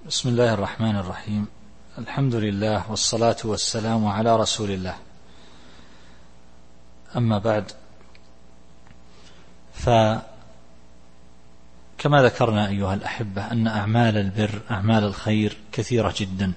بسم الله الرحمن الرحيم. الحمد لله والصلاة والسلام على رسول الله. أما بعد، فكما ذكرنا أيها الأحبة أن أعمال البر أعمال الخير كثيرة جدا،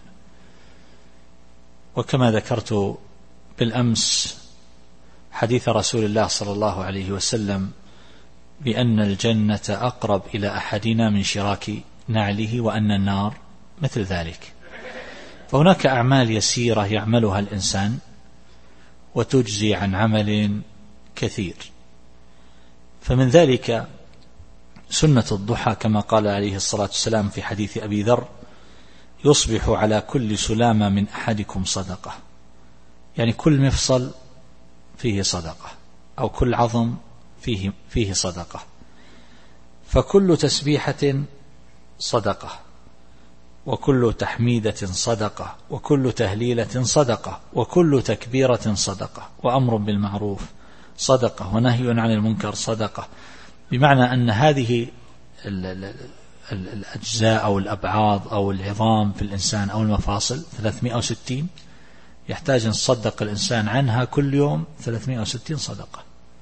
وكما ذكرت بالأمس حديث رسول الله صلى الله عليه وسلم بأن الجنة أقرب إلى أحدنا من شراك نعله، وأن النار مثل ذلك. فهناك أعمال يسيرة يعملها الإنسان وتجزي عن عمل كثير، فمن ذلك سنة الضحى كما قال عليه الصلاة والسلام في حديث أبي ذر: يصبح على كل سلامة من أحدكم صدقة، يعني كل مفصل فيه صدقة، أو كل عظم فيه صدقة، فكل تسبيحة صدقة، وكل تحميدة صدقة، وكل تهليلة صدقة، وكل تكبيرة صدقة، وأمر بالمعروف صدقة، ونهي عن المنكر صدقة. بمعنى أن هذه الأجزاء أو الأبعاض أو العظام في الإنسان أو المفاصل 360 يحتاج أن يصدق الإنسان عنها كل يوم 360 صدقة،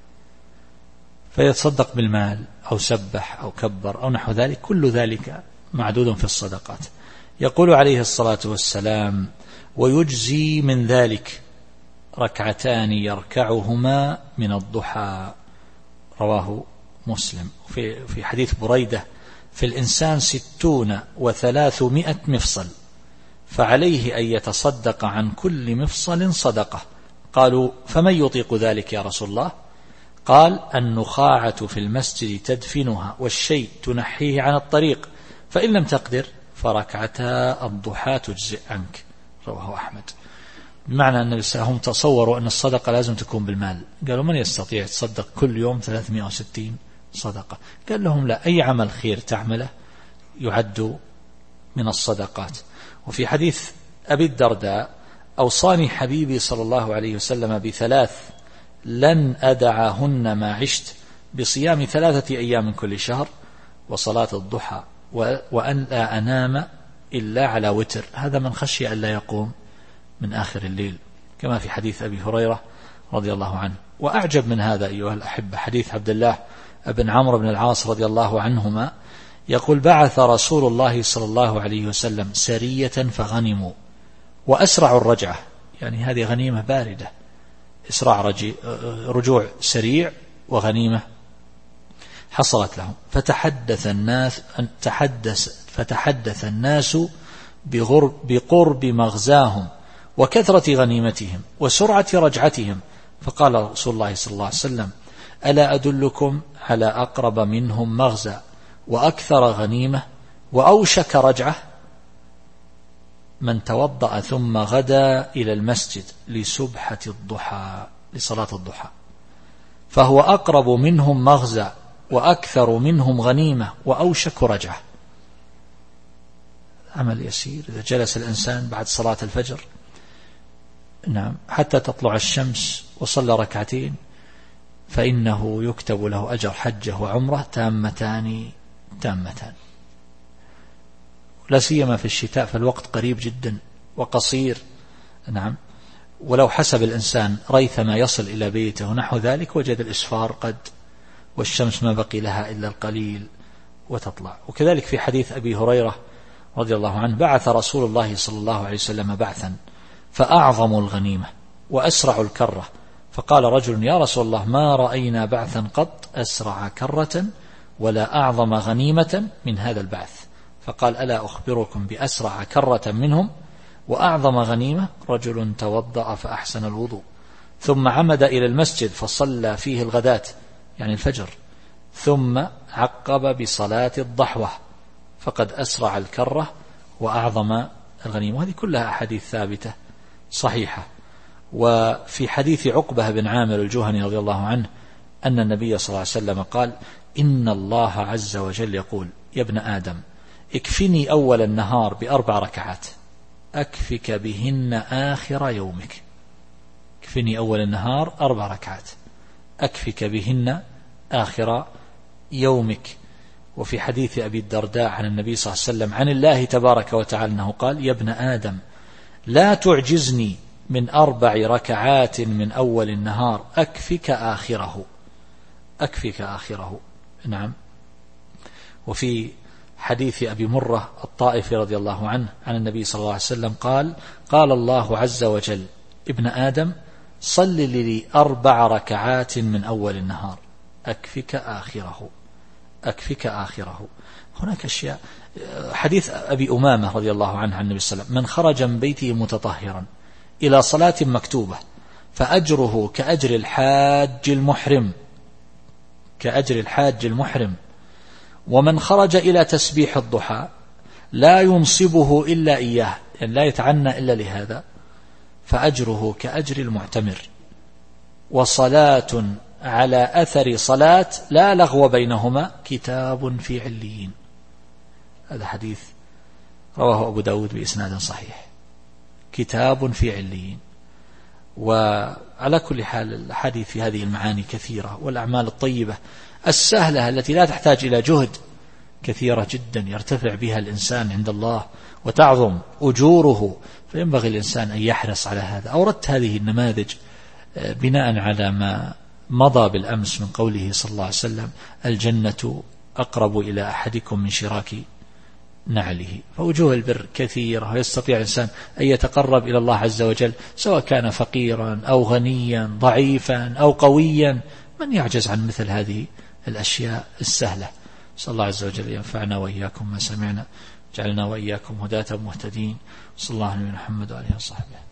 فيتصدق بالمال أو سبح أو كبر أو نحو ذلك، كل ذلك معدود في الصدقات. يقول عليه الصلاة والسلام: ويجزي من ذلك ركعتان يركعهما من الضحى، رواه مسلم. في حديث بريدة: في الإنسان 60 و300 مفصل، فعليه أن يتصدق عن كل مفصل صدقة. قالوا: فمن يطيق ذلك يا رسول الله؟ قال: النخاعة في المسجد تدفنها، والشيء تنحيه عن الطريق، فإن لم تقدر فركعتا الضحى تجزئ عنك، رواه أحمد. بمعنى أن هم تصوروا أن الصدقة لازم تكون بالمال، قالوا: من يستطيع يتصدق كل يوم 360 صدقة؟ قال لهم: لا، أي عمل خير تعمله يعد من الصدقات. وفي حديث أبي الدرداء: أوصاني حبيبي صلى الله عليه وسلم بثلاث لن أدعهن ما عشت: بصيام 3 أيام كل شهر، وصلاة الضحى، وأن لا أنام إلا على وتر، هذا من خشي أن لا يقوم من آخر الليل، كما في حديث أبي هريرة رضي الله عنه. وأعجب من هذا أيها الأحبة حديث عبد الله بن عمرو بن العاص رضي الله عنهما، يقول: بعث رسول الله صلى الله عليه وسلم سرية فغنموا وأسرعوا الرجعة، يعني هذه غنيمة باردة، إسراع رجوع سريع وغنيمة حصلت لهم. فتحدث الناس بقرب مغزاهم وكثرة غنيمتهم وسرعة رجعتهم، فقال رسول الله صلى الله عليه وسلم: ألا أدلكم على أقرب منهم مغزى وأكثر غنيمة وأوشك رجعة؟ من توضأ ثم غدا إلى المسجد لسبحة الضحى، لصلاة الضحى، فهو أقرب منهم مغزى وأكثر منهم غنيمة وأوشك رجعة. عمل يسير إذا جلس الإنسان بعد صلاة الفجر، نعم، حتى تطلع الشمس وصلى ركعتين، فإنه يكتب له أجر حجة وعمرة تامتان، لا سيما في الشتاء، فالوقت قريب جدا وقصير، نعم. ولو حسب الإنسان ريثما يصل إلى بيته ونحو ذلك وجد الإسفار قد، والشمس ما بقي لها إلا القليل وتطلع. وكذلك في حديث أبي هريرة رضي الله عنه: بعث رسول الله صلى الله عليه وسلم بعثا فأعظموا الغنيمة وأسرعوا الكرة، فقال رجل: يا رسول الله، ما رأينا بعثا قط أسرع كرة ولا أعظم غنيمة من هذا البعث. فقال: ألا أخبركم بأسرع كرة منهم وأعظم غنيمة؟ رجل توضأ فأحسن الوضوء، ثم عمد إلى المسجد فصلى فيه الغداة، يعني الفجر، ثم عقب بصلاة الضحوة، فقد أسرع الكرة وأعظم الغنيمة. هذه كلها أحاديث ثابتة صحيحة. وفي حديث عقبة بن عامر الجهني رضي الله عنه أن النبي صلى الله عليه وسلم قال: إن الله عز وجل يقول: يا ابن آدم، اكفني أول النهار ب4 ركعات أكفك بهن آخر يومك. اكفني أول النهار 4 ركعات أكفك بهن آخر يومك. وفي حديث أبي الدرداء عن النبي صلى الله عليه وسلم عن الله تبارك وتعالى أنه قال: يا ابن آدم لا تعجزني من 4 ركعات من أول النهار أكفك آخره. أكفك آخره. نعم. وفي حديث أبي مرة الطائفي رضي الله عنه عن النبي صلى الله عليه وسلم قال: قال الله عز وجل: ابن آدم صل لي 4 ركعات من أول النهار أكفك آخره. أكفك آخره. هناك أشياء. حديث أبي أمامة رضي الله عنه عن النبي صلى الله عليه وسلم: من خرج من بيته متطهرا إلى صلاة مكتوبة فأجره كأجر الحاج المحرم. كأجر الحاج المحرم. ومن خرج إلى تسبيح الضحى لا ينصبه إلا إياه، يعني لا يتعنى إلا لهذا، فأجره كأجر المعتمر. وصلاة على أثر صلاة لا لغو بينهما كتاب في عليين. هذا حديث رواه أبو داود بإسناد صحيح. كتاب في عليين. وعلى كل حال الحديث في هذه المعاني كثيرة، والأعمال الطيبة السهلة التي لا تحتاج إلى جهد كثيرة جدا يرتفع بها الإنسان عند الله وتعظم أجوره، فينبغي الإنسان أن يحرص على هذا. أوردت هذه النماذج بناء على ما مضى بالأمس من قوله صلى الله عليه وسلم: الجنة أقرب إلى أحدكم من شراك نعله. فوجوه البر كثيرة، ويستطيع الإنسان أن يتقرب إلى الله عز وجل سواء كان فقيرا أو غنيا، ضعيفا أو قويا. من يعجز عن مثل هذه الأشياء السهلة؟ صلى الله عز وجل ينفعنا وإياكم ما سمعنا، جعلنا وإياكم هداة مهتدين. صلى الله عليه محمد وآله وصحبه.